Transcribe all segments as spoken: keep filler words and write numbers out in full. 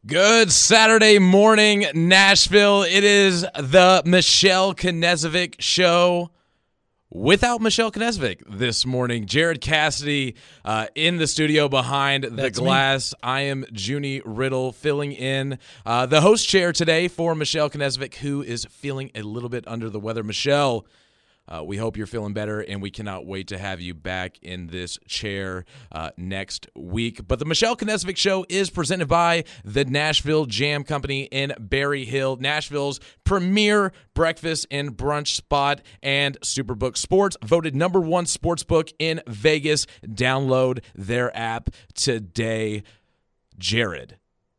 Good Saturday morning, Nashville. It is the Michelle Knezovic Show without Michelle Knezovic this morning. Jared Cassidy uh, in the studio behind the That's glass. Me. I am Junie Riddle filling in uh, the host chair today for Michelle Knezovic, who is feeling a little bit under the weather. Michelle, Uh, we hope you're feeling better, and we cannot wait to have you back in this chair uh, next week. But the Michelle Knezovic Show is presented by the Nashville Jam Company in Berry Hill, Nashville's premier breakfast and brunch spot, and Superbook Sports, voted number one sports book in Vegas. Download their app today. Jared,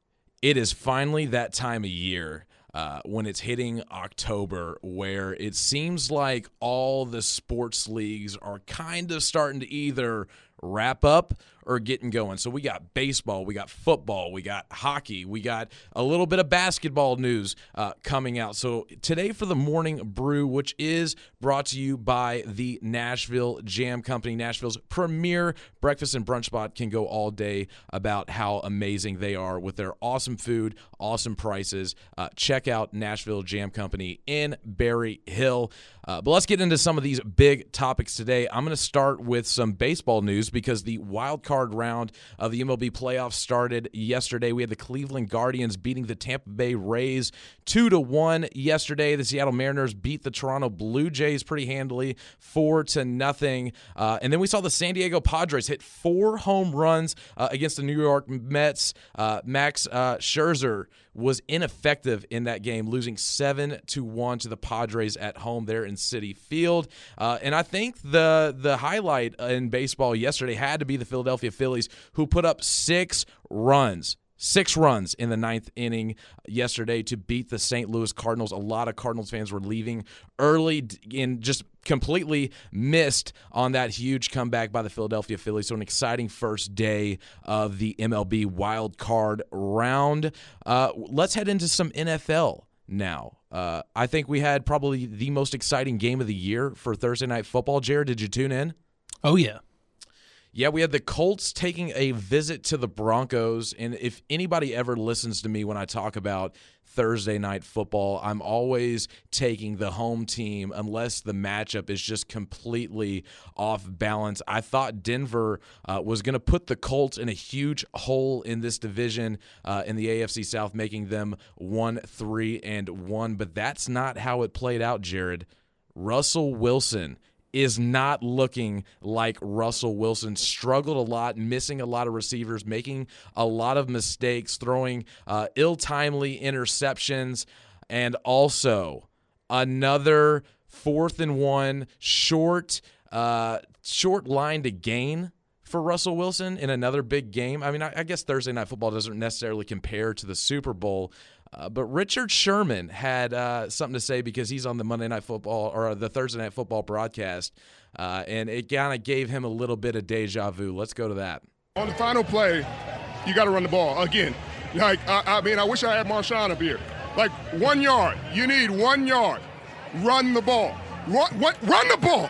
it is finally that time of year. Uh, when it's hitting October, where it seems like all the sports leagues are kind of starting to either wrap up or getting going. So we got baseball, we got football, we got hockey, we got a little bit of basketball news uh, coming out. So today for the Morning Brew, which is brought to you by the Nashville Jam Company, Nashville's premier breakfast and brunch spot, can go all day about how amazing they are with their awesome food, awesome prices. Uh, check out Nashville Jam Company in Berry Hill. Uh, but let's get into some of these big topics today. I'm going to start with some baseball news because the wild card round of the M L B playoffs started yesterday. We had the Cleveland Guardians beating the Tampa Bay Rays two to one yesterday. The Seattle Mariners beat the Toronto Blue Jays pretty handily, four to nothing. Uh, and then we saw the San Diego Padres hit four home runs uh, against the New York Mets. Uh, Max uh, Scherzer was ineffective in that game, losing seven to one to the Padres at home there in Citi Field. Uh, and I think the the highlight in baseball yesterday had to be the Philadelphia Phillies, who put up six runs. Six runs in the ninth inning yesterday to beat the Saint Louis Cardinals. A lot of Cardinals fans were leaving early and just completely missed on that huge comeback by the Philadelphia Phillies. So an exciting first day of the M L B wild card round. Uh, let's head into some N F L now. Uh, I think we had probably the most exciting game of the year for Thursday Night Football. Jared, did you tune in? Oh, yeah. Yeah, we had the Colts taking a visit to the Broncos, and if anybody ever listens to me when I talk about Thursday Night Football, I'm always taking the home team unless the matchup is just completely off balance. I thought Denver uh, was going to put the Colts in a huge hole in this division uh, in the A F C South, making them one, three, and one, but that's not how it played out, Jared. Russell Wilson is not looking like Russell Wilson. Struggled a lot, missing a lot of receivers, making a lot of mistakes, throwing uh, ill-timely interceptions, and also another fourth and one short, uh, short line to gain for Russell Wilson in another big game. I mean, I, I guess Thursday Night Football doesn't necessarily compare to the Super Bowl, Uh, but Richard Sherman had uh, something to say because he's on the Monday Night Football or the Thursday Night Football broadcast, uh, and it kind of gave him a little bit of deja vu. Let's go to that. On the final play, you got to run the ball again. Like I, I mean, I wish I had Marshawn up here. Like one yard, you need one yard. Run the ball. Run, what? Run the ball.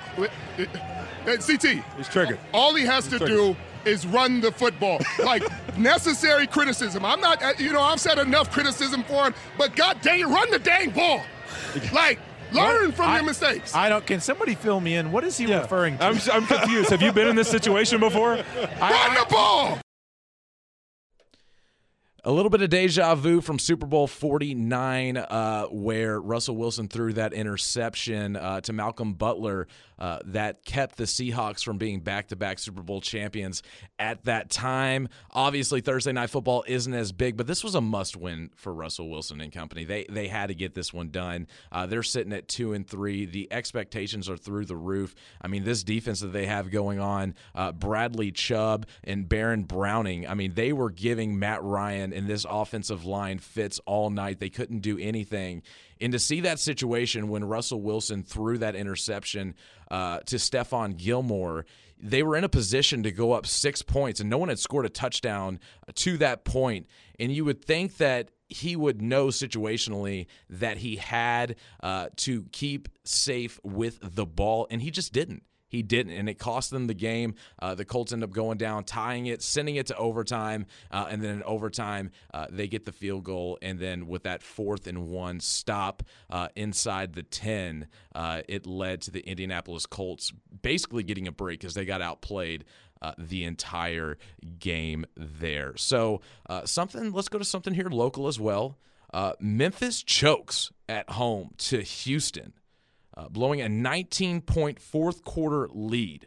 C T. He's triggered. All he has He's to triggered. do is run the football. Like, necessary criticism. I'm not, you know, I've said enough criticism for him, but God dang it, run the dang ball. Like, learn What? from I, your mistakes. I don't. Can somebody fill me in? What is he Yeah. referring to? I'm, I'm confused. Have you been in this situation before? Run the ball. A little bit of deja vu from Super Bowl forty-nine, uh, where Russell Wilson threw that interception uh, to Malcolm Butler uh, that kept the Seahawks from being back-to-back Super Bowl champions at that time. Obviously, Thursday Night Football isn't as big, but this was a must-win for Russell Wilson and company. They they had to get this one done. Uh, they're sitting at two and three. The expectations are through the roof. I mean, this defense that they have going on, uh, Bradley Chubb and Baron Browning. I mean, they were giving Matt Ryan and this offensive line fits all night. They couldn't do anything. And to see that situation when Russell Wilson threw that interception uh, to Stephon Gilmore, they were in a position to go up six points, and no one had scored a touchdown to that point. And you would think that he would know situationally that he had uh, to keep safe with the ball, and he just didn't. He didn't, and it cost them the game. Uh, the Colts end up going down, tying it, sending it to overtime, uh, and then in overtime, uh, they get the field goal, and then with that fourth and one stop uh, inside the ten, uh, it led to the Indianapolis Colts basically getting a break because they got outplayed uh, the entire game there. So uh, something. Let's go to something here local as well. Uh, Memphis chokes at home to Houston. Uh, blowing a nineteen-point fourth quarter lead.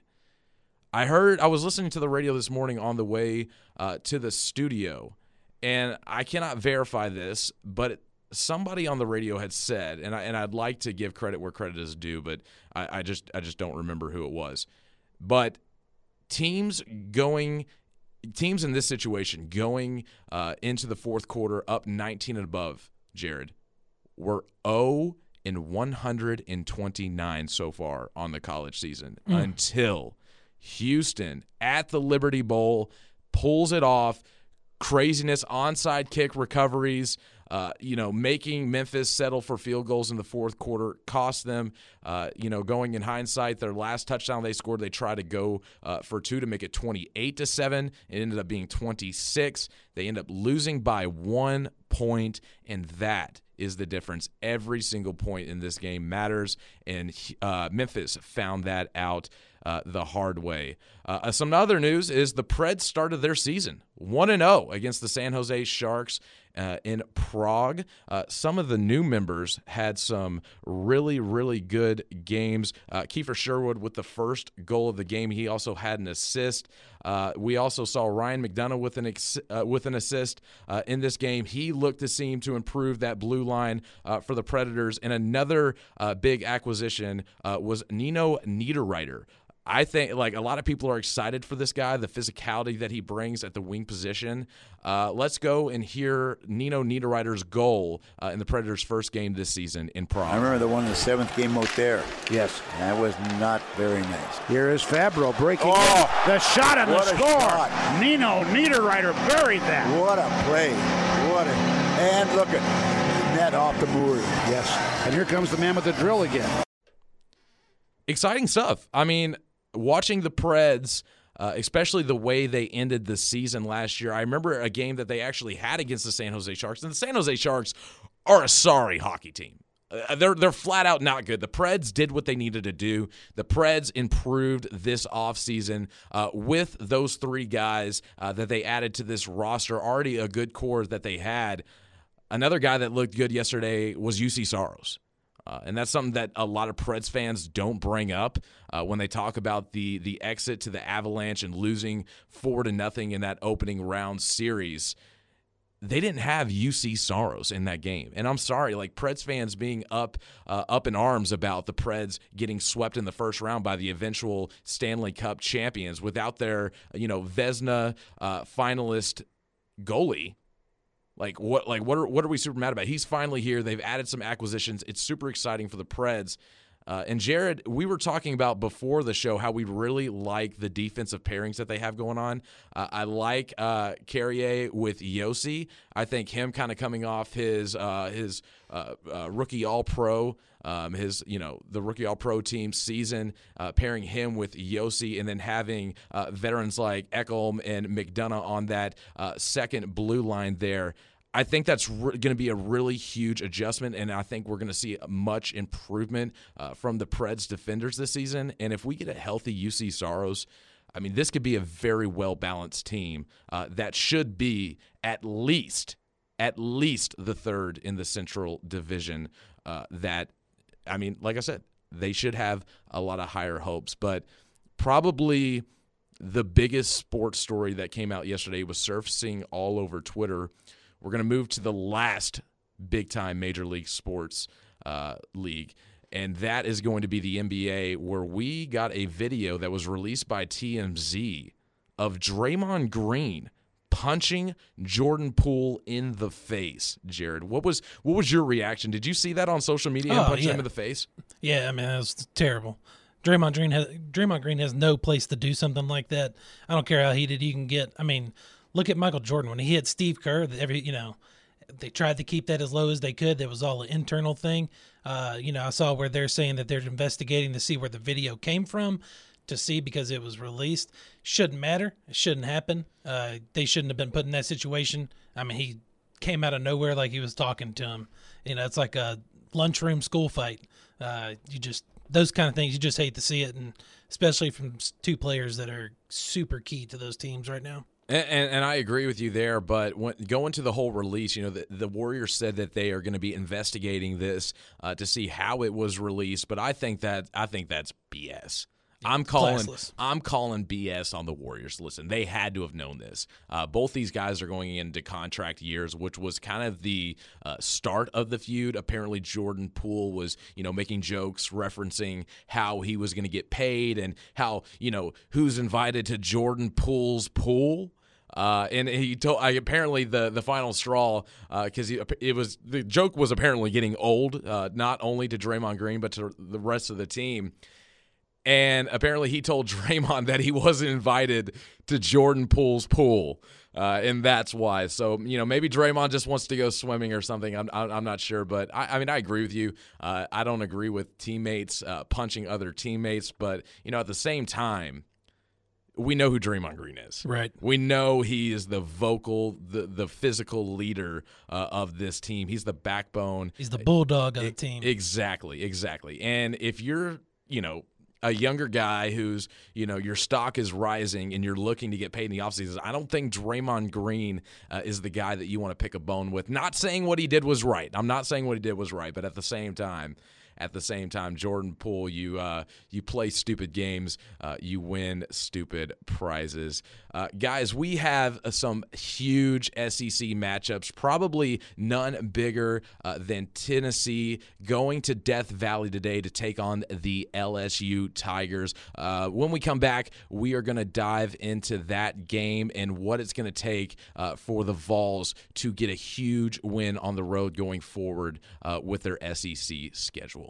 I heard, I was listening to the radio this morning on the way uh, to the studio, and I cannot verify this, but somebody on the radio had said, and I and I'd like to give credit where credit is due, but I, I just I just don't remember who it was. But teams going, teams in this situation going uh, into the fourth quarter up nineteen and above, Jared, were oh in one hundred twenty-nine so far on the college season mm. until Houston at the Liberty Bowl pulls it off. Craziness, onside kick recoveries, uh, you know, making Memphis settle for field goals in the fourth quarter cost them, uh, you know, going in hindsight, their last touchdown they scored, they tried to go uh, for two to make it twenty-eight to seven. It ended up being twenty-six. They end up losing by one point, and that is the difference. Every single point in this game matters, and uh, Memphis found that out uh, the hard way. Uh, some other news is the Preds started their season one and oh against the San Jose Sharks uh, in Prague. Uh, some of the new members had some really, really good games. Uh, Kiefer Sherwood with the first goal of the game. He also had an assist. Uh, we also saw Ryan McDonough with an ex- uh, with an assist uh, in this game. He looked to seem to improve that blue line uh, for the Predators. And another uh, big acquisition uh, was Nino Niederreiter. I think, like, a lot of people are excited for this guy, the physicality that he brings at the wing position. Uh, let's go and hear Nino Niederreiter's goal uh, in the Predators' first game this season in Prague. I remember the one in the seventh game out there. Yes. That was not very nice. Here is Fabro breaking Oh, in. The shot and the what a score. shot. Nino Niederreiter buried that. What a play. What a, and look at net off the board. Yes. And here comes the man with the drill again. Exciting stuff. I mean, watching the Preds, uh, especially the way they ended the season last year, I remember a game that they actually had against the San Jose Sharks, and the San Jose Sharks are a sorry hockey team. Uh, they're they're flat out not good. The Preds did what they needed to do. The Preds improved this offseason uh, with those three guys uh, that they added to this roster, already a good core that they had. Another guy that looked good yesterday was U C Saros. Uh, and that's something that a lot of Preds fans don't bring up uh, when they talk about the the exit to the Avalanche and losing four to nothing in that opening round series. They didn't have U C Saros in that game, and I'm sorry, like Preds fans being up uh, up in arms about the Preds getting swept in the first round by the eventual Stanley Cup champions without their you know Vezina uh, finalist goalie. Like what? Like what are what are we super mad about? He's finally here. They've added some acquisitions. It's super exciting for the Preds. Uh, and Jared, we were talking about before the show how we really like the defensive pairings that they have going on. Uh, I like uh, Carrier with Yossi. I think him kind of coming off his uh, his uh, uh, rookie All Pro, um, his you know the rookie All Pro team season, uh, pairing him with Yossi, and then having uh, veterans like Ekholm and McDonough on that uh, second blue line there. I think that's re- going to be a really huge adjustment, and I think we're going to see much improvement uh, from the Preds defenders this season. And if we get a healthy U C Saros, I mean, this could be a very well-balanced team uh, that should be at least, at least the third in the Central Division. Uh, that, I mean, like I said, they should have a lot of higher hopes. But probably the biggest sports story that came out yesterday was surfacing all over Twitter. We're going to move to the last big-time Major League Sports uh, league, and that is going to be the N B A, where we got a video that was released by T M Z of Draymond Green punching Jordan Poole in the face. Jared, what was what was your reaction? Did you see that on social media and oh, punch yeah. him in the face? Yeah, I mean, that was terrible. Draymond Green has Draymond Green has no place to do something like that. I don't care how heated you can get. I mean, look at Michael Jordan when he hit Steve Kerr. Every you know, they tried to keep that as low as they could. That was all an internal thing. Uh, you know, I saw where they're saying that they're investigating to see where the video came from. to see because it was released. Shouldn't matter. It shouldn't happen. Uh, they shouldn't have been put in that situation. I mean, he came out of nowhere like he was talking to him. You know, it's like a lunchroom school fight. Uh, you just those kind of things, you just hate to see it, and especially from two players that are super key to those teams right now. And, and, and I agree with you there, but when, going to the whole release, you know, the, the Warriors said that they are going to be investigating this uh, to see how it was released, but I think that I think that's B S. I'm calling Classless. I'm calling B S on the Warriors. Listen, they had to have known this. Uh, both these guys are going into contract years, which was kind of the uh, start of the feud. Apparently, Jordan Poole was, you know, making jokes referencing how he was going to get paid and how, you know, who's invited to Jordan Poole's pool. Uh, and he told I, apparently the, the final straw because uh, it was the joke was apparently getting old, uh, not only to Draymond Green but to the rest of the team. And apparently he told Draymond that he wasn't invited to Jordan Poole's pool, uh, and that's why. So, you know, maybe Draymond just wants to go swimming or something. I'm I'm not sure, but I, I mean, I agree with you. Uh, I don't agree with teammates uh, punching other teammates, but, you know, at the same time, we know who Draymond Green is. Right. We know he is the vocal, the the physical leader uh, of this team. He's the backbone. He's the bulldog of the E- team. Exactly, exactly. And if you're, you know, a younger guy who's, you know, your stock is rising and you're looking to get paid in the offseason, I don't think Draymond Green uh, is the guy that you want to pick a bone with. Not saying what he did was right. I'm not saying what he did was right, but at the same time, At the same time, Jordan Poole, you uh, you play stupid games, uh, you win stupid prizes. Uh, guys, we have uh, some huge S E C matchups, probably none bigger uh, than Tennessee going to Death Valley today to take on the L S U Tigers. Uh, when we come back, we are going to dive into that game and what it's going to take uh, for the Vols to get a huge win on the road going forward uh, with their S E C schedule.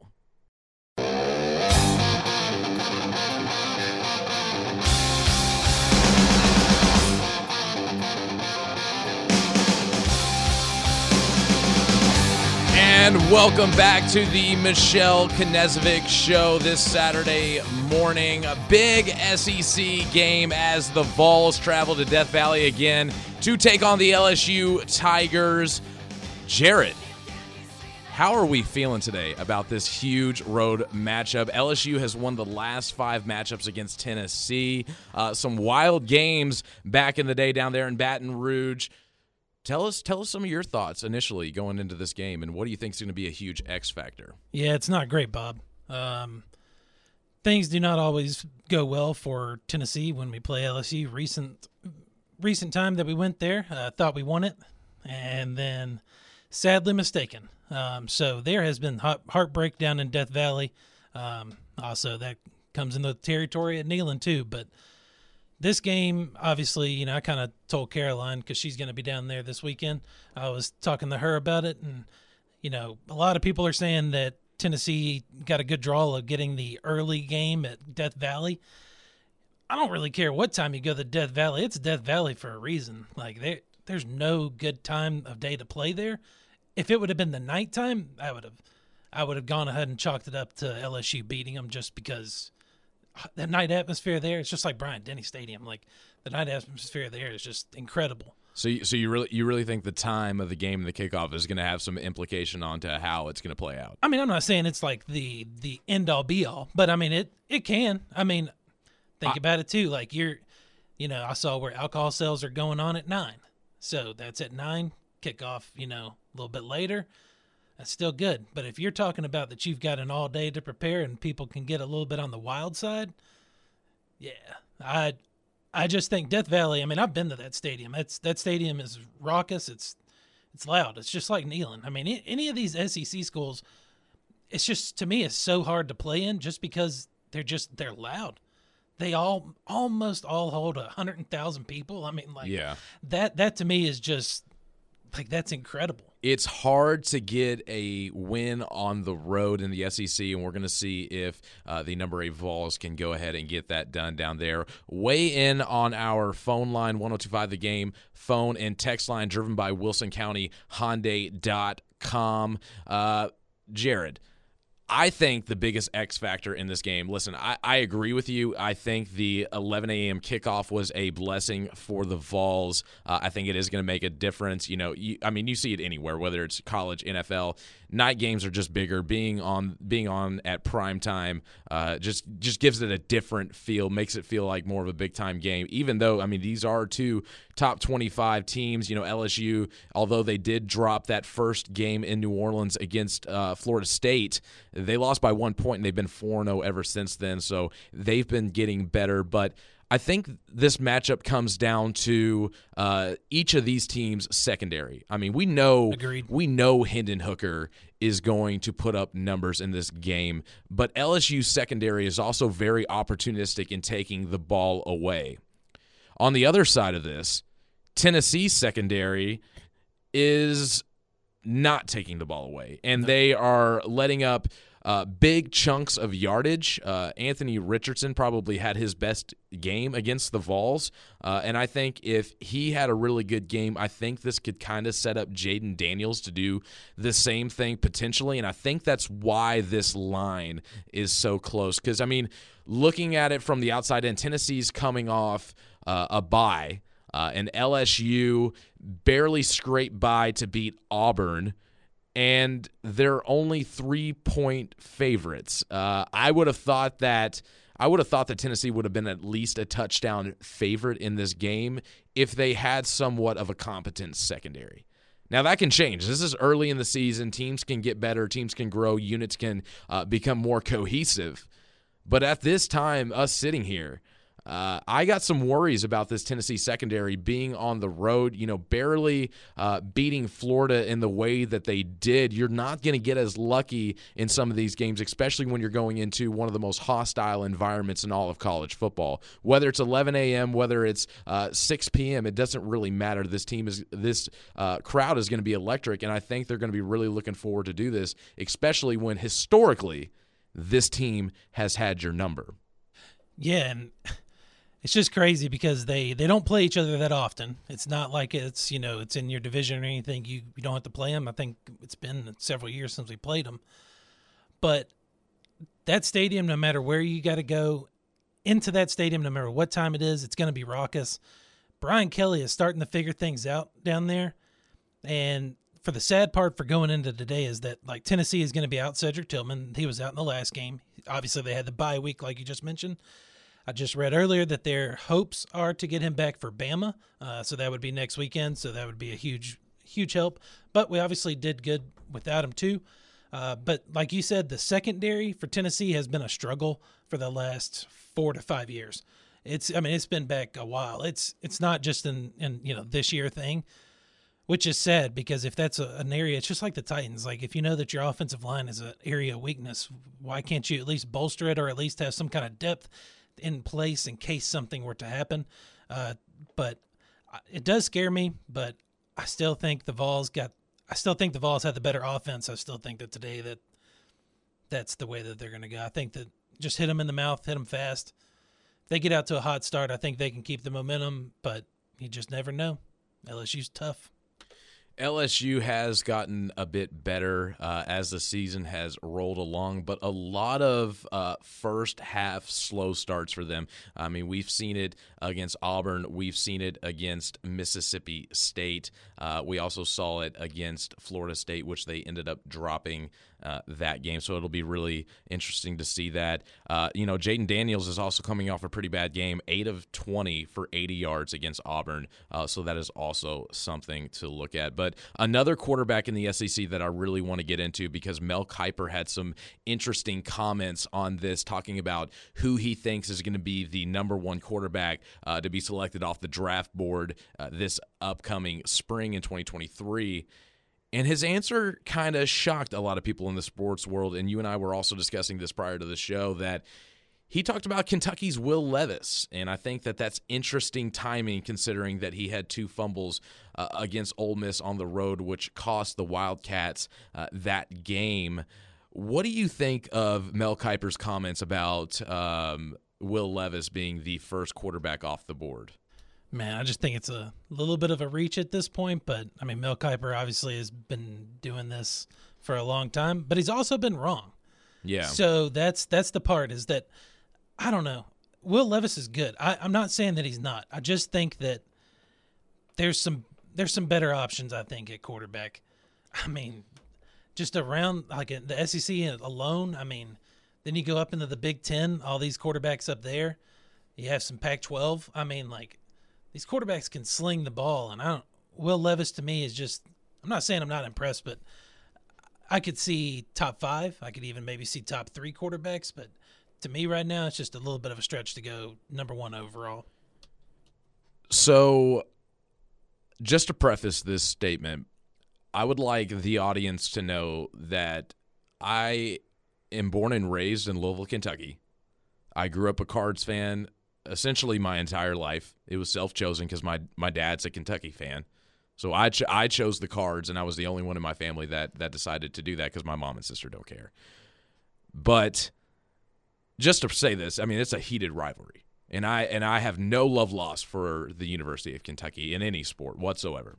And welcome back to the Michelle Knezovic Show this Saturday morning. A big S E C game as the Vols travel to Death Valley again to take on the L S U Tigers. Jared, how are we feeling today about this huge road matchup? L S U has won the last five matchups against Tennessee. Uh, some wild games back in the day down there in Baton Rouge. Tell us tell us some of your thoughts initially going into this game, and what do you think is going to be a huge X factor? Yeah, it's not great, Bob. Um, things do not always go well for Tennessee when we play L S U. Recent recent time that we went there, uh, thought we won it, and then sadly mistaken. Um, so there has been heart- heartbreak down in Death Valley. Um, also, that comes in the territory at Neyland too, but this game, obviously, you know, I kind of told Caroline because she's going to be down there this weekend. I was talking to her about it, and, you know, a lot of people are saying that Tennessee got a good draw of getting the early game at Death Valley. I don't really care what time you go to Death Valley. It's Death Valley for a reason. Like, there, there's no good time of day to play there. If it would have been the nighttime, I would have I would have gone ahead and chalked it up to L S U beating them just because the night atmosphere there, it's just like Bryant-Denny Stadium. Like, the night atmosphere there is just incredible. So, you, so you really, you really think the time of the game and the kickoff is going to have some implication onto how it's going to play out? I mean, I'm not saying it's like the the end all be all, but I mean, it it can. I mean, think I, about it too. Like, you're, you know, I saw where alcohol sales are going on at nine, so that's at nine. Kickoff, you know, a little bit later. That's still good. But if you're talking about that you've got an all day to prepare and people can get a little bit on the wild side, yeah, I I just think Death Valley, I mean, I've been to that stadium. That's that stadium is raucous. It's it's loud. It's just like Neyland. I mean, any of these S E C schools, it's just, to me, it's so hard to play in just because they're just, they're loud. They all, almost all hold one hundred thousand people. I mean, like, yeah. that, that to me is just, like, that's incredible. It's hard to get a win on the road in the S E C, and we're going to see if uh, the number eight Vols can go ahead and get that done down there. Weigh in on our phone line, one oh two five The Game, phone and text line driven by Wilson County Hyundai dot com. Uh, Jared, I think the biggest X factor in this game, listen, I, I agree with you. I think the eleven a.m. kickoff was a blessing for the Vols. Uh, I think it is going to make a difference. You know, you, I mean, you see it anywhere, whether it's college, N F L. Night games are just bigger. Being on being on at prime time uh, just just gives it a different feel, makes it feel like more of a big-time game, even though, I mean, these are two top twenty-five teams. You know, L S U, although they did drop that first game in New Orleans against uh, Florida State, they lost by one point, and they've been four and oh ever since then, so they've been getting better. But I think this matchup comes down to uh, each of these teams' secondary. I mean, we know Agreed. we know Hendon Hooker is going to put up numbers in this game, but L S U's secondary is also very opportunistic in taking the ball away. On the other side of this, Tennessee's secondary is not taking the ball away, and they are letting up Uh, big chunks of yardage. Uh, Anthony Richardson probably had his best game against the Vols, uh, and I think if he had a really good game, I think this could kind of set up Jaden Daniels to do the same thing potentially, and I think that's why this line is so close. Because, I mean, looking at it from the outside in, Tennessee's coming off uh, a bye, uh, and L S U barely scraped by to beat Auburn, and they're only three-point favorites. Uh, I would have thought that I would have thought that Tennessee would have been at least a touchdown favorite in this game if they had somewhat of a competent secondary. Now, that can change. This is early in the season. Teams can get better. Teams can grow. Units can uh, become more cohesive. But at this time, us sitting here, Uh, I got some worries about this Tennessee secondary being on the road, you know, barely uh, beating Florida in the way that they did. You're not going to get as lucky in some of these games, especially when you're going into one of the most hostile environments in all of college football. Whether it's eleven a.m., whether it's uh, six p.m., it doesn't really matter. This team is this uh, crowd is going to be electric, and I think they're going to be really looking forward to do this, especially when historically this team has had your number. Yeah, and it's just crazy because they, they don't play each other that often. It's not like it's, you know, it's in your division or anything. You, you don't have to play them. I think it's been several years since we played them. But that stadium, no matter where you got to go into that stadium, no matter what time it is, it's going to be raucous. Brian Kelly is starting to figure things out down there. And for the sad part for going into today is that, like, Tennessee is going to be out Cedric Tillman. He was out in the last game. Obviously, they had the bye week, like you just mentioned. I just read earlier that their hopes are to get him back for Bama, uh, so that would be next weekend, so that would be a huge, huge help. But we obviously did good without him too. Uh, but like you said, the secondary for Tennessee has been a struggle for the last four to five years. It's, I mean, it's been back a while. It's it's not just in, in you know this year thing, which is sad because if that's a, an area, it's just like the Titans. Like, if you know that your offensive line is an area of weakness, why can't you at least bolster it or at least have some kind of depth in place in case something were to happen? Uh, but it does scare me, but I still think the Vols got, I still think the Vols had the better offense. I still think that today that that's the way that they're going to go. I think that just hit them in the mouth, hit them fast. If they get out to a hot start, I think they can keep the momentum, but you just never know. L S U's tough. L S U has gotten a bit better uh, as the season has rolled along, but a lot of uh, first half slow starts for them. I mean, we've seen it against Auburn. We've seen it against Mississippi State. Uh, we also saw it against Florida State, which they ended up dropping uh, that game. So it'll be really interesting to see that. Uh, you know, Jaden Daniels is also coming off a pretty bad game, eight of twenty for eighty yards against Auburn. Uh, so that is also something to look at. But another quarterback in the S E C that I really want to get into, because Mel Kiper had some interesting comments on this, talking about who he thinks is going to be the number one quarterback uh, to be selected off the draft board uh, this upcoming spring in twenty twenty-three. And his answer kind of shocked a lot of people in the sports world, and you and I were also discussing this prior to the show, that he talked about Kentucky's Will Levis, and I think that that's interesting timing considering that he had two fumbles uh, against Ole Miss on the road, which cost the Wildcats uh, that game. What do you think of Mel Kiper's comments about um, Will Levis being the first quarterback off the board? Man, I just think it's a little bit of a reach at this point, but, I mean, Mel Kiper obviously has been doing this for a long time, but he's also been wrong. Yeah. So that's that's the part is that I don't know. Will Levis is good. I, I'm not saying that he's not. I just think that there's some there's some better options, I think, at quarterback. I mean, just around like in the S E C alone, I mean, then you go up into the Big Ten, all these quarterbacks up there. You have some Pac twelve. I mean, like, these quarterbacks can sling the ball, and I don't Will Levis to me is just I'm not saying I'm not impressed, but I could see top five. I could even maybe see top three quarterbacks, but to me right now, it's just a little bit of a stretch to go number one overall. So, just to preface this statement, I would like the audience to know that I am born and raised in Louisville, Kentucky. I grew up a Cards fan essentially my entire life. It was self-chosen because my, my dad's a Kentucky fan. So I ch- I chose the Cards, and I was the only one in my family that, that decided to do that because my mom and sister don't care. But just to say this, I mean, it's a heated rivalry. And I and I have no love lost for the University of Kentucky in any sport whatsoever.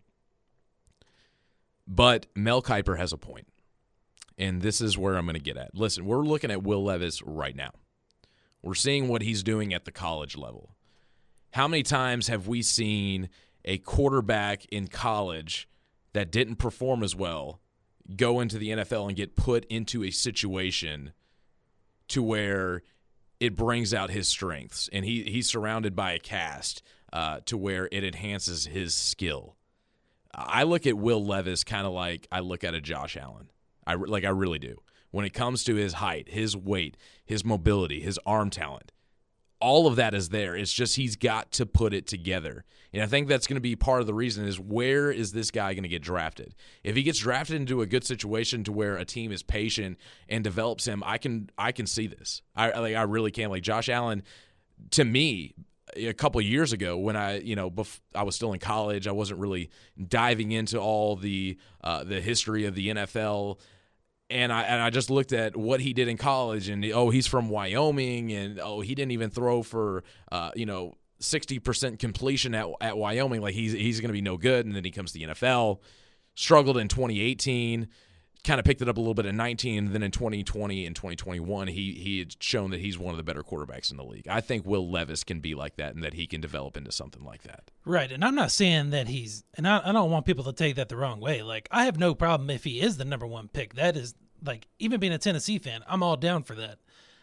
But Mel Kiper has a point, and this is where I'm going to get at. Listen, we're looking at Will Levis right now. We're seeing what he's doing at the college level. How many times have we seen a quarterback in college that didn't perform as well go into the N F L and get put into a situation to where it brings out his strengths, and he he's surrounded by a cast uh, to where it enhances his skill. I look at Will Levis kind of like I look at a Josh Allen. I like I really do. When it comes to his height, his weight, his mobility, his arm talent, all of that is there. It's just he's got to put it together. And I think that's going to be part of the reason is where is this guy going to get drafted? If he gets drafted into a good situation to where a team is patient and develops him, I can I can see this. I like I really can. Like Josh Allen, to me, a couple of years ago when I, you know, bef- I was still in college, I wasn't really diving into all the uh, the history of the N F L. And I and I just looked at what he did in college, and oh, he's from Wyoming, and oh, he didn't even throw for uh, you know sixty percent completion at at Wyoming. Like he's he's going to be no good. And then he comes to the N F L, struggled in twenty eighteen, kind of picked it up a little bit in nineteen, and then in twenty twenty and twenty twenty-one, he he had shown that he's one of the better quarterbacks in the league. I think Will Levis can be like that, and that he can develop into something like that. Right, and I'm not saying that he's, and I, I don't want people to take that the wrong way. Like, I have no problem if he is the number one pick. That is, like, even being a Tennessee fan, I'm all down for that.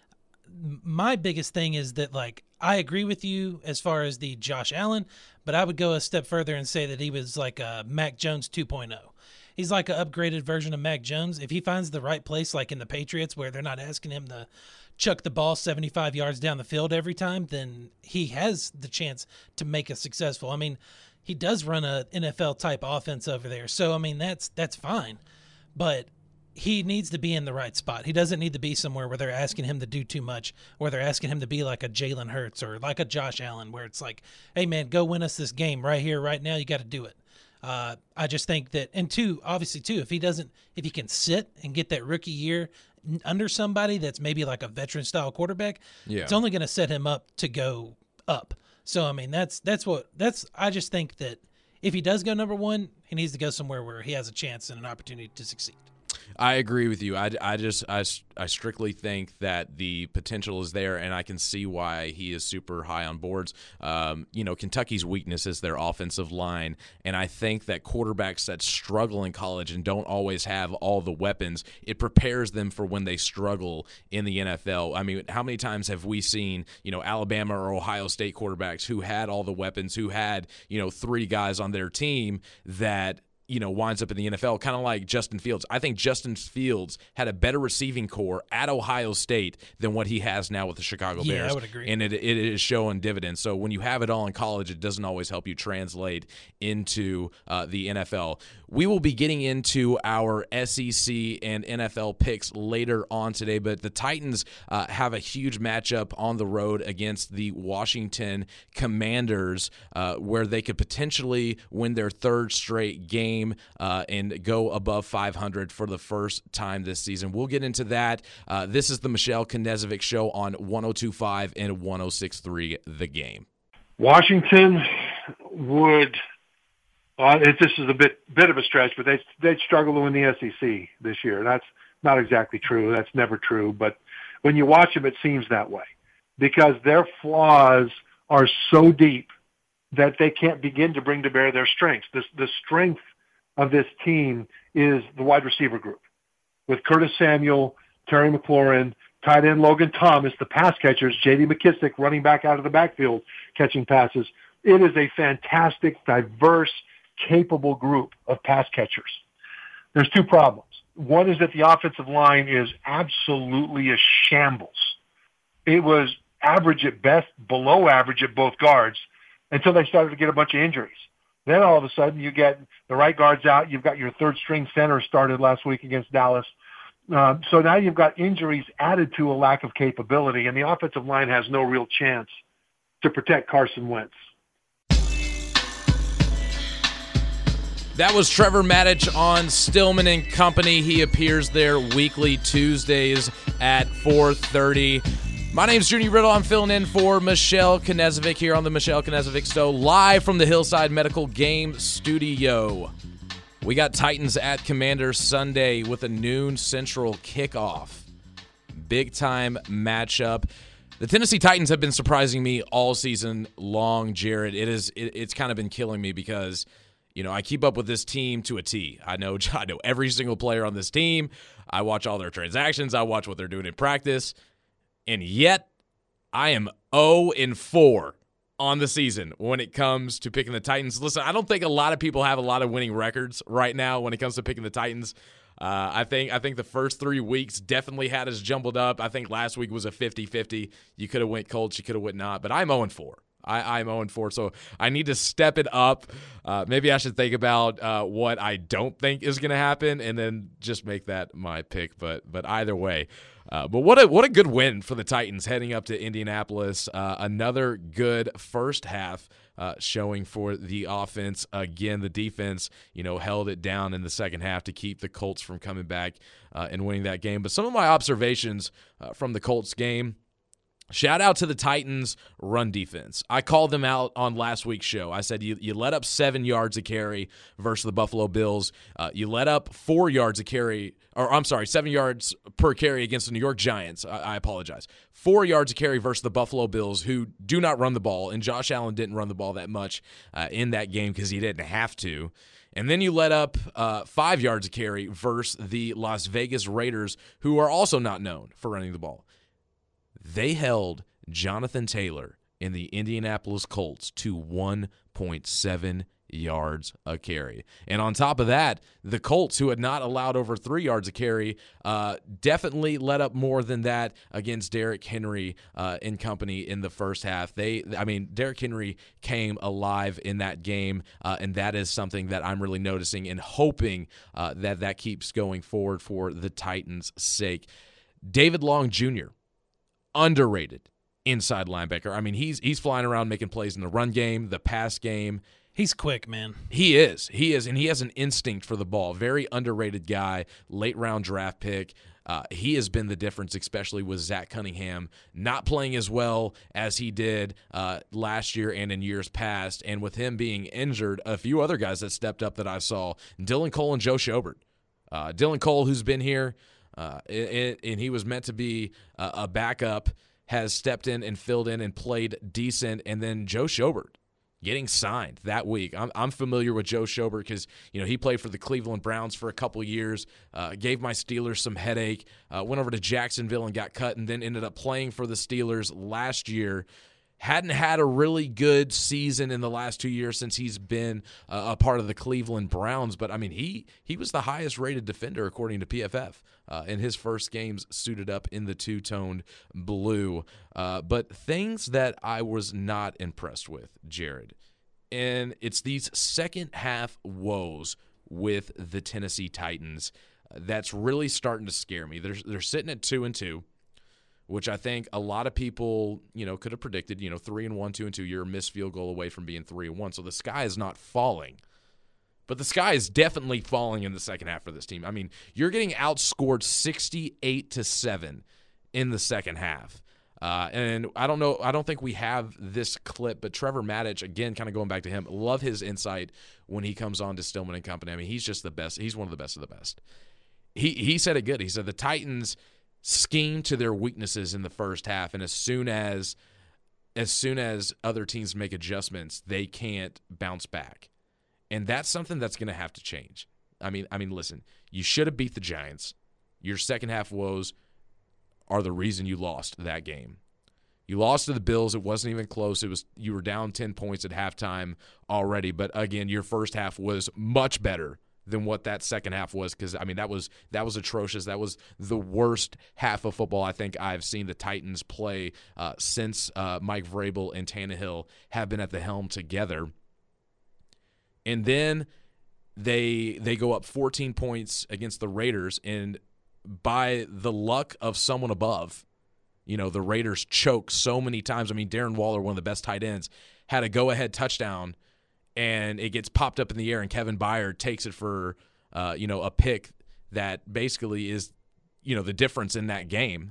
My biggest thing is that, like, I agree with you as far as the Josh Allen, but I would go a step further and say that he was like a Mac Jones two point oh. He's like an upgraded version of Mac Jones. If he finds the right place, like in the Patriots, where they're not asking him to chuck the ball seventy-five yards down the field every time, then he has the chance to make it successful. I mean, he does run a N F L-type offense over there. So, I mean, that's that's fine. But he needs to be in the right spot. He doesn't need to be somewhere where they're asking him to do too much, where they're asking him to be like a Jalen Hurts or like a Josh Allen, where it's like, hey, man, go win us this game right here, right now. You got to do it. Uh, I just think that, and two, obviously, too, if he doesn't, if he can sit and get that rookie year under somebody that's maybe like a veteran style quarterback, yeah. it's only going to set him up to go up. So, I mean, that's, that's what, that's, I just think that if he does go number one, he needs to go somewhere where he has a chance and an opportunity to succeed. I agree with you. I, I just I, I strictly think that the potential is there, and I can see why he is super high on boards. Um, you know, Kentucky's weakness is their offensive line, and I think that quarterbacks that struggle in college and don't always have all the weapons, it prepares them for when they struggle in the N F L. I mean, how many times have we seen, you know, Alabama or Ohio State quarterbacks who had all the weapons, who had, you know, three guys on their team that – you know, winds up in the N F L, kind of like Justin Fields. I think Justin Fields had a better receiving core at Ohio State than what he has now with the Chicago yeah, Bears. I would agree. And it, it is showing dividends. So when you have it all in college, it doesn't always help you translate into uh, the N F L. We will be getting into our S E C and N F L picks later on today, but the Titans uh, have a huge matchup on the road against the Washington Commanders, uh, where they could potentially win their third straight game. Uh, and go above five hundred for the first time this season. We'll get into that. Uh, this is the Michelle Knezovic Show on one oh two point five and one oh six point three The Game. Washington would, uh, it, this is a bit bit of a stretch, but they they'd struggle to win the S E C this year. That's not exactly true. That's never true. But when you watch them, it seems that way because their flaws are so deep that they can't begin to bring to bear their strengths. The, the strength of this team is the wide receiver group with Curtis Samuel, Terry McLaurin, tight end Logan Thomas, the pass catchers, J D McKissick running back out of the backfield catching passes. It is a fantastic, diverse, capable group of pass catchers. There's two problems. One is that the offensive line is absolutely a shambles. It was average at best, below average at both guards until they started to get a bunch of injuries. Then all of a sudden you get the right guards out. You've got your third string center started last week against Dallas. Uh, so now you've got injuries added to a lack of capability, and the offensive line has no real chance to protect Carson Wentz. That was Trevor Maddich on Stillman and Company. He appears there weekly Tuesdays at four thirty. My name's Junie Riddle. I'm filling in for Michelle Knezovic here on the Michelle Knezovic Show, live from the Hillside Medical Game Studio. We got Titans at Commanders Sunday with a noon Central kickoff. Big-time matchup. The Tennessee Titans have been surprising me all season long, Jared. It is, it, it's kind of been killing me because, you know, I keep up with this team to a T. I know, I know every single player on this team. I watch all their transactions. I watch what they're doing in practice. And yet, I am oh and four on the season when it comes to picking the Titans. Listen, I don't think a lot of people have a lot of winning records right now when it comes to picking the Titans. Uh, I think I think the first three weeks definitely had us jumbled up. I think last week was a fifty-fifty. You could have went Colts, you could have went not, but I'm oh and four. I, I'm oh and four, so I need to step it up. Uh, maybe I should think about uh, what I don't think is going to happen and then just make that my pick. But but either way, uh, but what a what a good win for the Titans heading up to Indianapolis. Uh, another good first half uh, showing for the offense. Again, the defense, you know, held it down in the second half to keep the Colts from coming back uh, and winning that game. But some of my observations uh, from the Colts game. Shout out to the Titans' run defense. I called them out on last week's show. I said you, you let up seven yards a carry versus the Buffalo Bills. Uh, you let up four yards a carry, or I'm sorry, seven yards per carry against the New York Giants. I, I apologize. Four yards a carry versus the Buffalo Bills, who do not run the ball, and Josh Allen didn't run the ball that much uh, in that game because he didn't have to. And then you let up uh, five yards a carry versus the Las Vegas Raiders, who are also not known for running the ball. They held Jonathan Taylor in the Indianapolis Colts to one point seven yards a carry. And on top of that, the Colts, who had not allowed over three yards a carry, uh, definitely let up more than that against Derrick Henry uh, and company in the first half. They, I mean, Derrick Henry came alive in that game, uh, and that is something that I'm really noticing and hoping uh, that that keeps going forward for the Titans' sake. David Long Junior, underrated inside linebacker. I mean, he's he's flying around making plays in the run game, the pass game. He's quick, man. He is. He is, and he has an instinct for the ball. Very underrated guy, late-round draft pick. Uh, he has been the difference, especially with Zach Cunningham not playing as well as he did uh, last year and in years past. And with him being injured, a few other guys that stepped up that I saw, Dylan Cole and Joe Schobert. Uh, Dylan Cole, who's been here, Uh, and, and he was meant to be a, a backup, has stepped in and filled in and played decent. And then Joe Schobert getting signed that week. I'm, I'm familiar with Joe Schobert because, you know, he played for the Cleveland Browns for a couple years, uh, gave my Steelers some headache, uh, went over to Jacksonville and got cut, and then ended up playing for the Steelers last year. Hadn't had a really good season in the last two years since he's been uh, a part of the Cleveland Browns. But, I mean, he he was the highest-rated defender, according to P F F, uh, in his first games suited up in the two-toned blue. Uh, but things that I was not impressed with, Jared, and it's these second-half woes with the Tennessee Titans uh, that's really starting to scare me. They're, they're sitting at two and two. Which I think a lot of people, you know, could have predicted, you know, three and one, two and two. You're a missed field goal away from being three and one. So the sky is not falling. But the sky is definitely falling in the second half for this team. I mean, you're getting outscored sixty-eight to seven in the second half. Uh, and I don't know, I don't think we have this clip, but Trevor Maddich, again, kind of going back to him, love his insight when he comes on to Stillman and Company. I mean, he's just the best. He's one of the best of the best. he he said it good. He said the Titans schemed to their weaknesses in the first half, and as soon as as soon as other teams make adjustments, they can't bounce back. And that's something that's going to have to change. I mean, I mean, listen, you should have beat the Giants. Your second half woes are the reason you lost that game. You lost to the Bills. It wasn't even close. It was you were down ten points at halftime already. But again, your first half was much better than what that second half was, because I mean that was that was atrocious. That was the worst half of football I think I've seen the Titans play uh, since uh, Mike Vrabel and Tannehill have been at the helm together. And then they they go up fourteen points against the Raiders, and by the luck of someone above, you know, the Raiders choke so many times. I mean, Darren Waller, one of the best tight ends, had a go-ahead touchdown, and it gets popped up in the air, and Kevin Byard takes it for, uh, you know, a pick that basically is, you know, the difference in that game.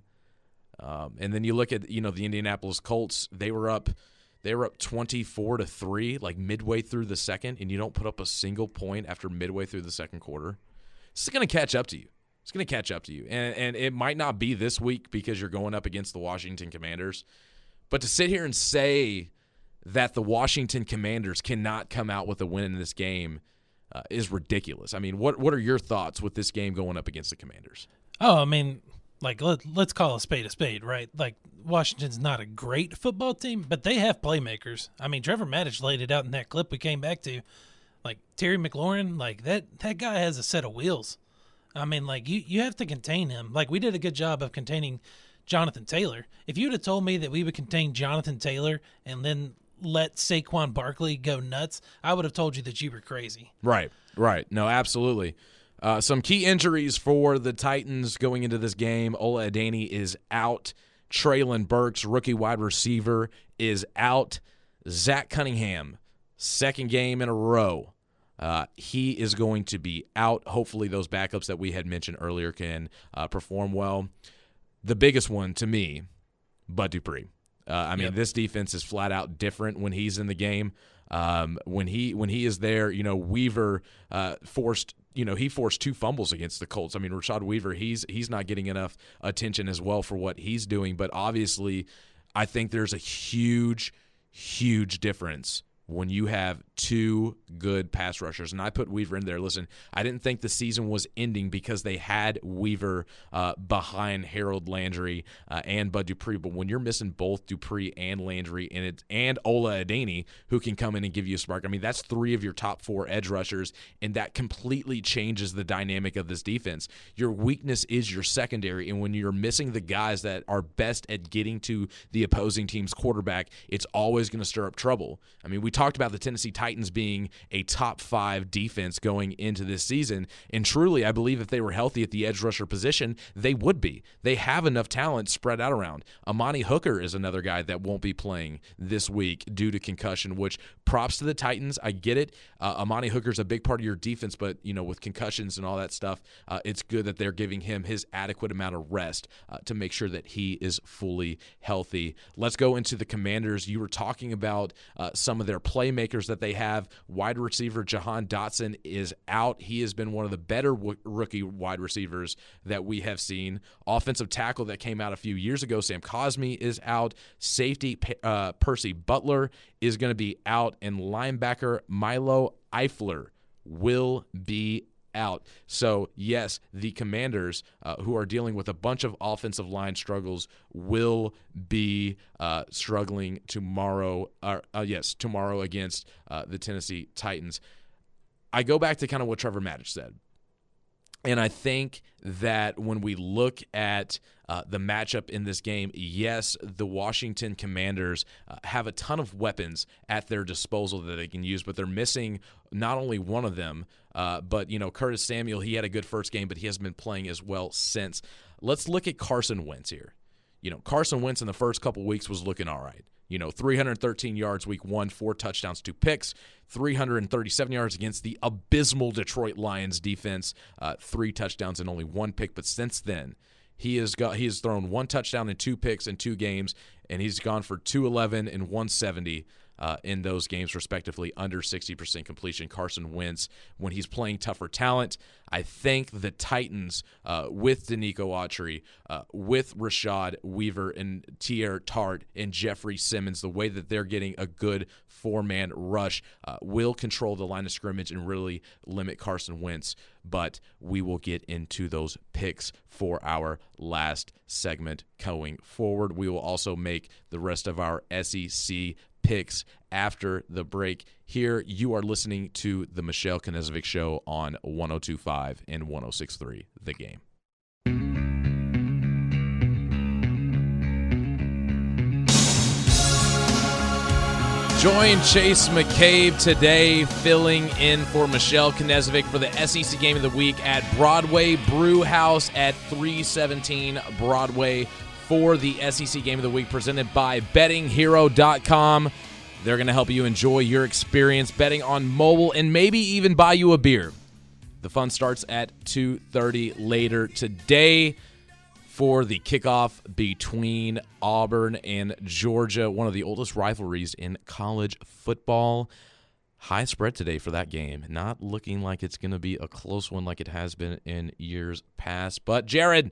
Um, and then you look at, you know, the Indianapolis Colts. They were up, they were up twenty-four to three, like midway through the second, and you don't put up a single point after midway through the second quarter. It's going to catch up to you. It's going to catch up to you. And, and it might not be this week because you're going up against the Washington Commanders. But to sit here and say that the Washington Commanders cannot come out with a win in this game uh, is ridiculous. I mean, what what are your thoughts with this game going up against the Commanders? Oh, I mean, like, let, let's call a spade a spade, right? Like, Washington's not a great football team, but they have playmakers. I mean, Trevor Maddich laid it out in that clip we came back to. Like, Terry McLaurin, like, that, that guy has a set of wheels. I mean, like, you, you have to contain him. Like, we did a good job of containing Jonathan Taylor. If you would have told me that we would contain Jonathan Taylor and then let Saquon Barkley go nuts, I would have told you that you were crazy. Right, right. No, absolutely. Uh, some key injuries for the Titans going into this game. Ola Adeni is out. Treylon Burks, rookie wide receiver, is out. Zach Cunningham, second game in a row. Uh, he is going to be out. Hopefully those backups that we had mentioned earlier can uh, perform well. The biggest one to me, Bud Dupree. Uh, I mean, yep. This defense is flat out different when he's in the game. Um, when he when he is there, you know, Weaver uh, forced, you know, he forced two fumbles against the Colts. I mean, Rashad Weaver, he's he's not getting enough attention as well for what he's doing. But obviously, I think there's a huge, huge difference when you have two good pass rushers. And I put Weaver in there. Listen, I didn't think the season was ending because they had Weaver uh, behind Harold Landry uh, and Bud Dupree. But when you're missing both Dupree and Landry and it, and Ola Adeni, who can come in and give you a spark, I mean, that's three of your top four edge rushers, and that completely changes the dynamic of this defense. Your weakness is your secondary, and when you're missing the guys that are best at getting to the opposing team's quarterback, it's always going to stir up trouble. I mean, we talked about the Tennessee Titans being a top five defense going into this season, and truly I believe if they were healthy at the edge rusher position, they would be. They have enough talent spread out around. Amani Hooker is another guy that won't be playing this week due to concussion, which props to the Titans. I get it. Uh, Amani Hooker's a big part of your defense, but you know, with concussions and all that stuff, uh, it's good that they're giving him his adequate amount of rest uh, to make sure that he is fully healthy. Let's go into the Commanders. You were talking about uh, some of their playmakers that they have. Wide receiver Jahan Dotson is out. He has been one of the better w- rookie wide receivers that we have seen. Offensive tackle that came out a few years ago, Sam Cosmi, is out. Safety uh, Percy Butler is going to be out, and linebacker Milo Eifler will be out. So, yes, the Commanders, uh, who are dealing with a bunch of offensive line struggles, will be uh, struggling tomorrow. Uh, uh, yes, tomorrow against uh, the Tennessee Titans. I go back to kind of what Trevor Maddich said. And I think that when we look at uh, the matchup in this game, yes, the Washington Commanders uh, have a ton of weapons at their disposal that they can use, but they're missing not only one of them, uh, but, you know, Curtis Samuel, he had a good first game, but he hasn't been playing as well since. Let's look at Carson Wentz here. You know, Carson Wentz in the first couple weeks was looking all right. You know, three hundred thirteen yards week one, four touchdowns, two picks, three hundred thirty-seven yards against the abysmal Detroit Lions defense, uh, three touchdowns and only one pick. But since then, he has got he has thrown one touchdown and two picks in two games, and he's gone for two eleven and one seventy uh, in those games, respectively, under sixty percent completion. Carson Wentz, when he's playing tougher talent, I think the Titans, uh, with Danico Autry, uh, with Rashad Weaver and Tier Tart and Jeffrey Simmons, the way that they're getting a good four-man rush uh, will control the line of scrimmage and really limit Carson Wentz. But we will get into those picks for our last segment going forward. We will also make the rest of our S E C picks after the break. Here, you are listening to the Michelle Knezovic Show on one oh two point five and one oh six point three The Game. Join Chase McCabe today, filling in for Michelle Knezovic for the S E C Game of the Week at Broadway Brew House at three seventeen Broadway for the S E C Game of the Week, presented by betting hero dot com. They're going to help you enjoy your experience betting on mobile and maybe even buy you a beer. The fun starts at two thirty later today for the kickoff between Auburn and Georgia, one of the oldest rivalries in college football. High spread today for that game. Not looking like it's going to be a close one like it has been in years past. But, Jared,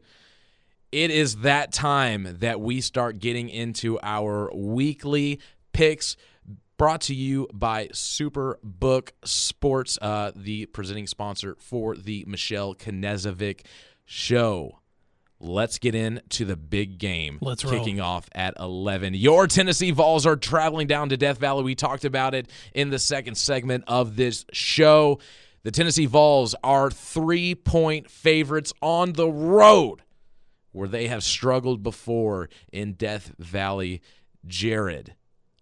it is that time that we start getting into our weekly picks, brought to you by Superbook Sports, uh, the presenting sponsor for the Michelle Knezovic Show. Let's get into the big game. Let's kicking roll. off at eleven. Your Tennessee Vols are traveling down to Death Valley. We talked about it in the second segment of this show. The Tennessee Vols are three-point favorites on the road, where they have struggled before in Death Valley. Jared,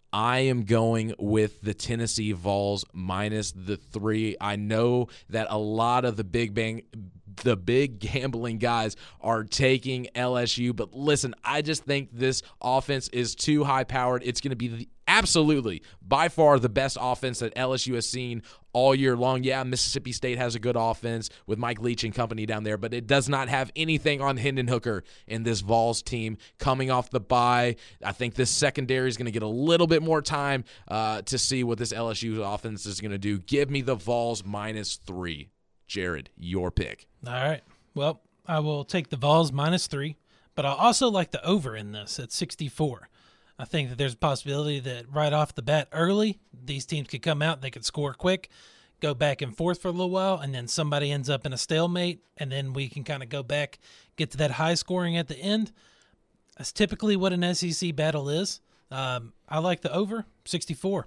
I am going with the Tennessee Vols minus the three. I know that a lot of the big bang, the big gambling guys are taking L S U, but listen, I just think this offense is too high-powered. It's going to be the, absolutely, by far, the best offense that L S U has seen all year long. Yeah, Mississippi State has a good offense with Mike Leach and company down there, but it does not have anything on Hendon Hooker in this Vols team coming off the bye. I think this secondary is going to get a little bit more time uh, to see what this L S U offense is going to do. Give me the Vols minus three. Jared, your pick. All right. Well, I will take the Vols minus three, but I'll also like the over in this at sixty-four. I think that there's a possibility that right off the bat early, these teams could come out, they could score quick, go back and forth for a little while, and then somebody ends up in a stalemate, and then we can kind of go back, get to that high scoring at the end. That's typically what an S E C battle is. Um, I like the over, sixty-four.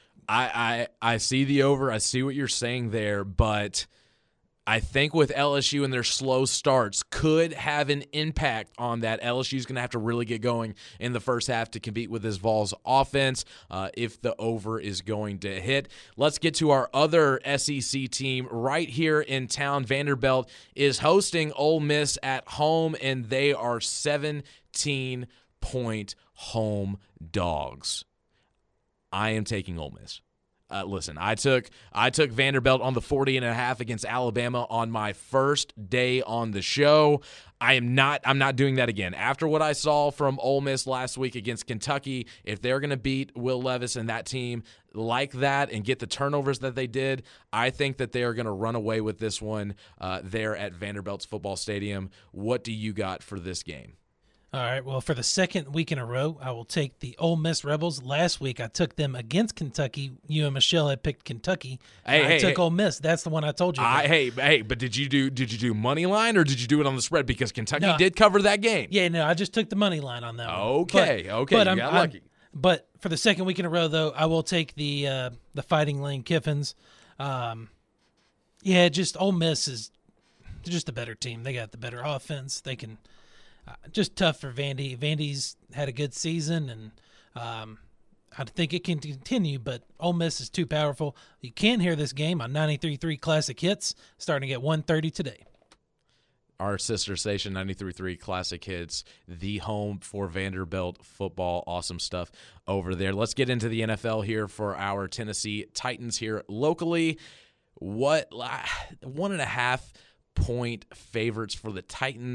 I, I I see the over. I see what you're saying there, but I think with L S U and their slow starts could have an impact on that. L S U is going to have to really get going in the first half to compete with this Vols offense uh, if the over is going to hit. Let's get to our other S E C team right here in town. Vanderbilt is hosting Ole Miss at home, and they are seventeen-point home dogs. I am taking Ole Miss. Uh, listen, I took I took Vanderbilt on the forty and a half against Alabama on my first day on the show. I am not I'm not doing that again. After what I saw from Ole Miss last week against Kentucky, if they're going to beat Will Levis and that team like that and get the turnovers that they did, I think that they are going to run away with this one uh, there at Vanderbilt's football stadium. What do you got for this game? All right, well, for the second week in a row, I will take the Ole Miss Rebels. Last week, I took them against Kentucky. You and Michelle had picked Kentucky. Hey, I hey, took hey. Ole Miss. That's the one I told you about. I, hey, hey, but did you do did you do money line or did you do it on the spread? Because Kentucky No. did cover that game. Yeah, no, I just took the money line on that one. Okay, But- okay, but you I'm- got I'm- lucky. But for the second week in a row, though, I will take the uh, the Fighting Lane Kiffins. Um, yeah, just Ole Miss is just a better team. They got the better offense. They can uh, just tough for Vandy. Vandy's had a good season, and um, I think it can continue. But Ole Miss is too powerful. You can hear this game on ninety-three point three Classic Hits starting at one thirty today. Our sister station, ninety-three point three Classic Hits, the home for Vanderbilt football. Awesome stuff over there. Let's get into the N F L here for our Tennessee Titans here locally. What one and a half point favorites for the Titans?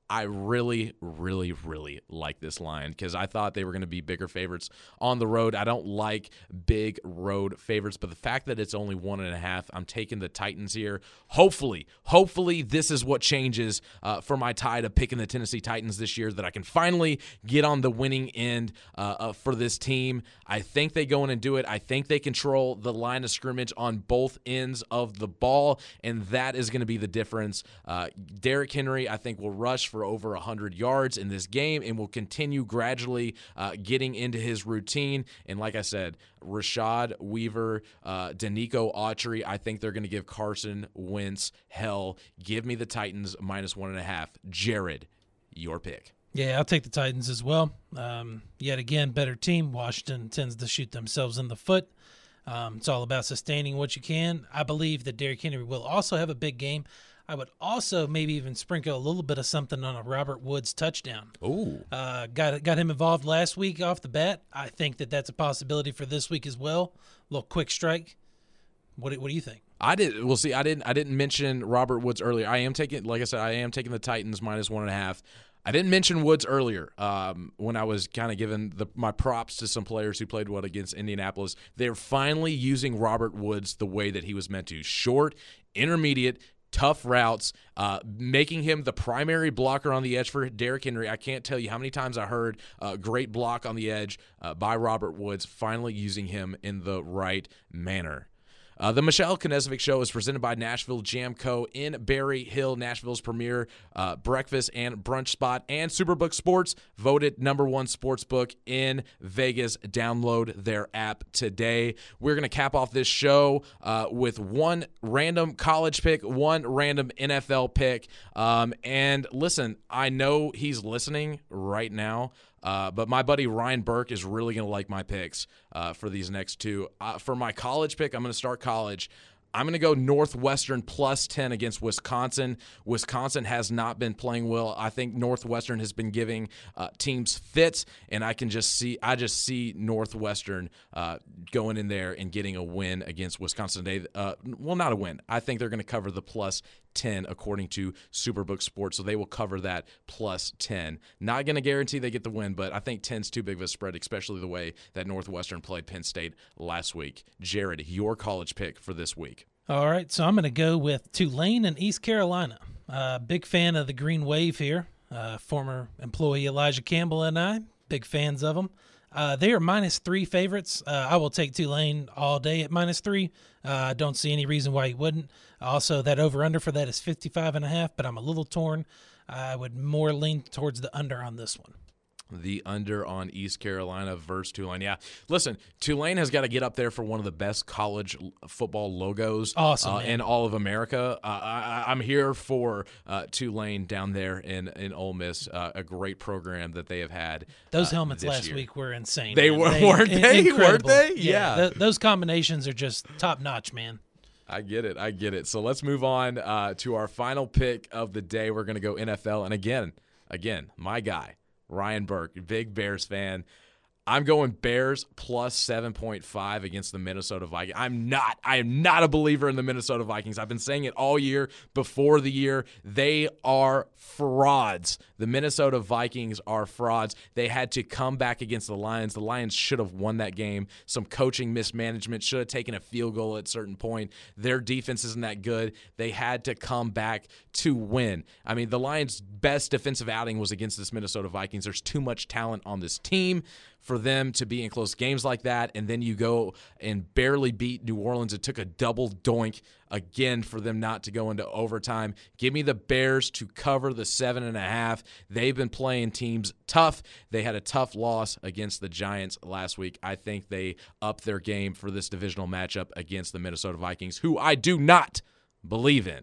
I really, really, really like this line because I thought they were going to be bigger favorites on the road. I don't like big road favorites, but the fact that it's only one and a half, I'm taking the Titans here. Hopefully, hopefully this is what changes uh, for my tide of picking the Tennessee Titans this year, that I can finally get on the winning end uh, uh, for this team. I think they go in and do it. I think they control the line of scrimmage on both ends of the ball, and that is going to be the difference. Uh, Derrick Henry, I think, will rush for over one hundred yards in this game and will continue gradually uh, getting into his routine. And like I said, Rashad Weaver, uh, Danico Autry, I think they're going to give Carson Wentz hell. Give me the Titans minus one and a half. Jared, your pick. Yeah, I'll take the Titans as well. Um, yet again, better team. Washington tends to shoot themselves in the foot. Um, it's all about sustaining what you can. I believe that Derrick Henry will also have a big game. I would also maybe even sprinkle a little bit of something on a Robert Woods touchdown. Ooh. Uh, got got him involved last week off the bat. I think that that's a possibility for this week as well. A little quick strike. What do, what do you think? I did. We'll see. I didn't. I didn't mention Robert Woods earlier. I am taking, like I said, I am taking the Titans minus one and a half. I didn't mention Woods earlier um, when I was kind of giving the, my props to some players who played well against Indianapolis. They're finally using Robert Woods the way that he was meant to. Short, intermediate, tough routes, uh, making him the primary blocker on the edge for Derrick Henry. I can't tell you how many times I heard a great block on the edge uh, by Robert Woods, finally using him in the right manner. Uh, the Michelle Knezovic Show is presented by Nashville Jam Co. in Berry Hill, Nashville's premier uh, breakfast and brunch spot, and Superbook Sports, voted number one sports book in Vegas. Download their app today. We're going to cap off this show uh, with one random college pick, one random N F L pick. Um, and listen, I know he's listening right now. Uh, but my buddy Ryan Burke is really going to like my picks uh, for these next two. Uh, for my college pick, I'm going to start college. I'm going to go Northwestern plus ten against Wisconsin. Wisconsin has not been playing well. I think Northwestern has been giving uh, teams fits, and I can just see I just see Northwestern uh, going in there and getting a win against Wisconsin today. Uh, well, not a win. I think they're going to cover the plus ten according to Superbook Sports, so they will cover that plus ten. Not going to guarantee they get the win, but I think ten's too big of a spread, especially the way that Northwestern played Penn State last week. Jared, your college pick for this week. All right, so I'm going to go with Tulane and East Carolina. Uh, big fan of the Green Wave here. Uh, former employee Elijah Campbell and I, big fans of them. Uh, they are minus three favorites. Uh, I will take Tulane all day at minus three. Uh, I don't see any reason why you wouldn't. Also, that over-under for that is fifty-five and a half, but I'm a little torn. I would more lean towards the under on this one. The under on East Carolina versus Tulane. Yeah, listen, Tulane has got to get up there for one of the best college football logos awesome, uh, in all of America. Uh, I, I'm here for uh, Tulane down there in, in Ole Miss, uh, a great program that they have had. Those uh, helmets last year. week were insane. They man. were, they, weren't they? Incredible. Weren't they? Yeah. yeah. Th- those combinations are just top-notch, man. I get it. I get it. So let's move on uh, to our final pick of the day. We're going to go N F L. And again, again, my guy, Ryan Burke, big Bears fan. I'm going Bears plus seven point five against the Minnesota Vikings. I'm not. I am not a believer in the Minnesota Vikings. I've been saying it all year before the year. They are frauds. The Minnesota Vikings are frauds. They had to come back against the Lions. The Lions should have won that game. Some coaching mismanagement, should have taken a field goal at a certain point. Their defense isn't that good. They had to come back to win. I mean, the Lions' best defensive outing was against this Minnesota Vikings. There's too much talent on this team for them to be in close games like that, and then you go and barely beat New Orleans. It took a double doink again for them not to go into overtime. Give me the Bears to cover the seven and a half. They've been playing teams tough. They had a tough loss against the Giants last week. I think they up their game for this divisional matchup against the Minnesota Vikings, who I do not believe in.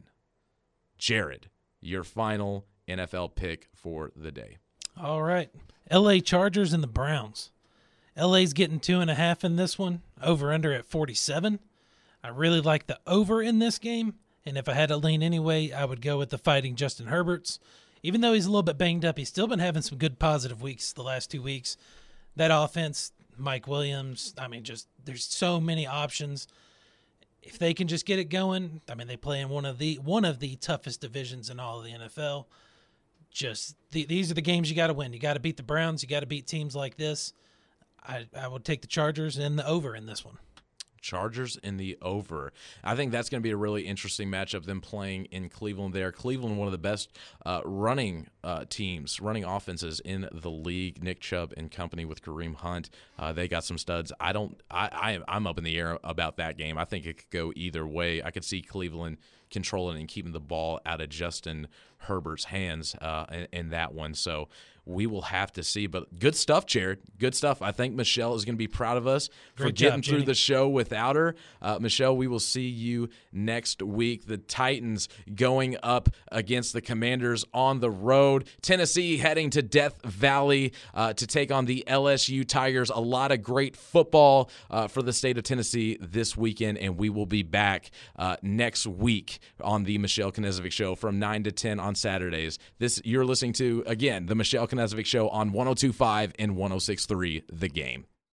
Jared, your final N F L pick for the day. All right. L A Chargers and the Browns. L A's getting two and a half in this one, over under at forty-seven. I really like the over in this game, and if I had to lean anyway, I would go with the fighting Justin Herberts. Even though he's a little bit banged up, he's still been having some good positive weeks the last two weeks. That offense, Mike Williams, I mean, just there's so many options. If they can just get it going, I mean, they play in one of the one of the toughest divisions in all of the N F L. just the, these are the games you got to win. You got to beat the Browns. You got to beat teams like this. I, I would take the Chargers and the over in this one. Chargers in the over. I think that's going to be a really interesting matchup, them playing in Cleveland there. Cleveland, one of the best uh, running uh, teams, running offenses in the league. Nick Chubb and company with Kareem Hunt. Uh, they got some studs. I don't, I, I, I'm up in the air about that game. I think it could go either way. I could see Cleveland controlling and keeping the ball out of Justin Herbert's hands uh, in, in that one. So we will have to see. But good stuff, Jared. Good stuff. I think Michelle is going to be proud of us Great for getting job, through Jenny. the show without her. Uh, Michelle, we will see you next week. The Titans going up against the Commanders on the road. Tennessee heading to Death Valley uh, to take on the L S U Tigers. A lot of great football uh, for the state of Tennessee this weekend, and we will be back uh, next week on the Michelle Knezovic Show from nine to ten on Saturdays. This you're listening to, again, the Michelle Knezovic Show on one oh two point five and one oh six point three The Game.